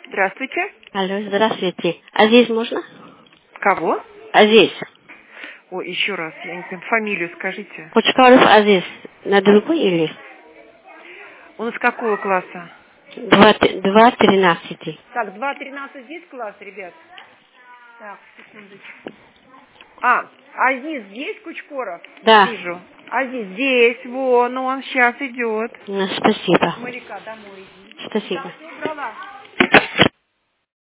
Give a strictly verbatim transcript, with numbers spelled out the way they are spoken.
Здравствуйте. Алло, здравствуйте. А здесь можно? Кого? А здесь? Ой, еще раз, я не помню, фамилию скажите. Кучкаров Азиз. На другой или? Он из какого класса? Два, т- два тринадцати. Так, два тринадцать здесь класс, ребят? Так, секундочку. А, Азиз есть, Кучкоров? Да. Вижу. Азиз здесь, вон, он сейчас идет. Ну, спасибо. Моряка домой иди. Так, Спасибо. все убрала.